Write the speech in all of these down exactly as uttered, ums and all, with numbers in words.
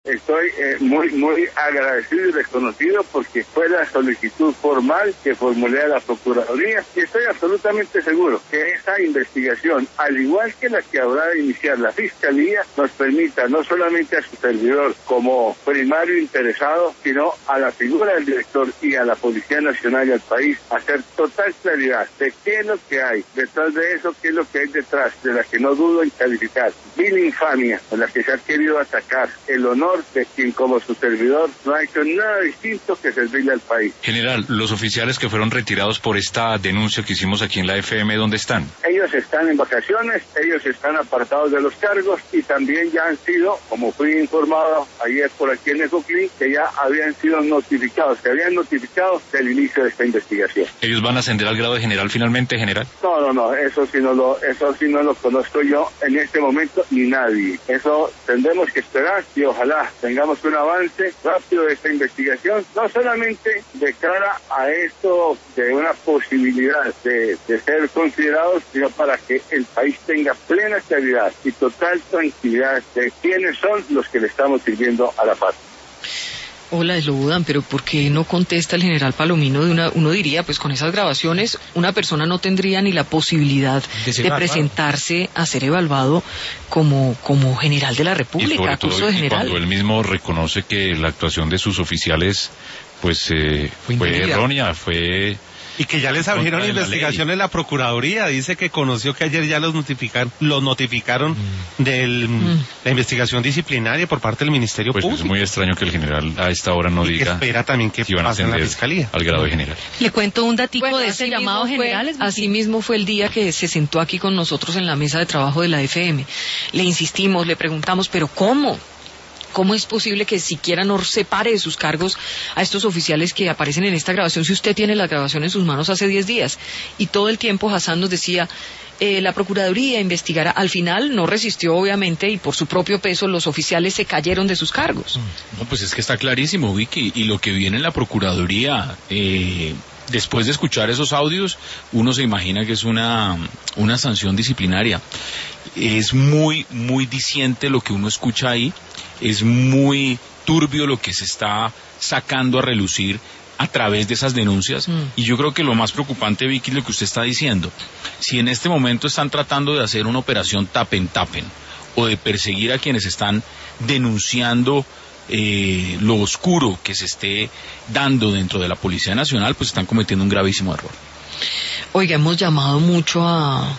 Estoy eh, muy muy agradecido y reconocido porque fue la solicitud formal que formulé a la Procuraduría y estoy absolutamente seguro que esa investigación, al igual que la que habrá de iniciar la Fiscalía, nos permita no solamente a su servidor como primario interesado, sino a la figura del director y a la Policía Nacional y al país hacer total claridad de qué es lo que hay detrás de eso, qué es lo que hay detrás, de la que no dudo en calificar, vil infamia con la que se ha querido atacar el honor de quien como su servidor no ha hecho nada distinto que servirle al país. General, los oficiales que fueron retirados por esta denuncia que hicimos aquí en la F M, ¿dónde están? Ellos están en vacaciones, ellos están apartados de los cargos y también ya han sido, como fui informado ayer por aquí en Ecoclí, que ya habían sido notificados, que habían notificado del inicio de esta investigación. ¿Ellos van a ascender al grado de general finalmente, general? No, no, no, eso sí no lo, eso sí no lo conozco yo en este momento ni nadie. Eso tendremos que esperar y ojalá tengamos un avance rápido de esta investigación, no solamente de cara a esto de una posibilidad de, de ser considerados, sino para que el país tenga plena claridad y total tranquilidad de quiénes son los que le estamos sirviendo a la paz. Hola, Slobodan, pero ¿por qué no contesta el general Palomino? De una, uno diría, pues con esas grabaciones, una persona no tendría ni la posibilidad de, de presentarse a ser evaluado como, como general de la República, curso de general. Cuando él mismo reconoce que la actuación de sus oficiales, pues, eh, fue, fue errónea, fue... Y que ya les abrieron investigación en la Procuraduría, dice que conoció que ayer ya los notificaron, los notificaron mm. de mm. la investigación disciplinaria por parte del Ministerio pues Público. Es muy extraño que el general a esta hora no y diga que espera también que si van a pase en la Fiscalía. Al grado de general. Le cuento un datico bueno, de ese llamado general. Así mismo fue el día que se sentó aquí con nosotros en la mesa de trabajo de la F M. Le insistimos, le preguntamos, ¿pero cómo? ¿Cómo es posible que siquiera no separe de sus cargos a estos oficiales que aparecen en esta grabación si usted tiene la grabación en sus manos hace diez días? Y todo el tiempo Hassan nos decía, eh, la Procuraduría investigará. Al final no resistió, obviamente, y por su propio peso los oficiales se cayeron de sus cargos. No, pues es que está clarísimo, Vicky, y lo que viene en la Procuraduría... Eh... Después de escuchar esos audios, uno se imagina que es una, una sanción disciplinaria. Es muy, muy diciente lo que uno escucha ahí, es muy turbio lo que se está sacando a relucir a través de esas denuncias, mm. y yo creo que lo más preocupante, Vicky, es lo que usted está diciendo. Si en este momento están tratando de hacer una operación tapen-tapen, o de perseguir a quienes están denunciando Eh, lo oscuro que se esté dando dentro de la Policía Nacional, pues están cometiendo un gravísimo error. Oiga, hemos llamado mucho a...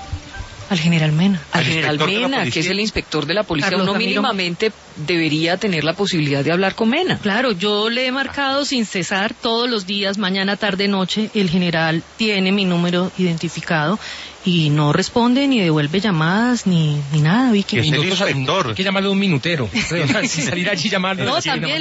al general Mena. Al, al general Mena, que es el inspector de la policía. Carlos Uno Camilo mínimamente debería tener la posibilidad de hablar con Mena. Claro, yo le he marcado sin cesar todos los días, mañana, tarde, noche. El general tiene mi número identificado y no responde ni devuelve llamadas ni, ni nada, Vicky. Es el inspector. Hay que llamarle un minutero. Si salir allí llamarlo. No, también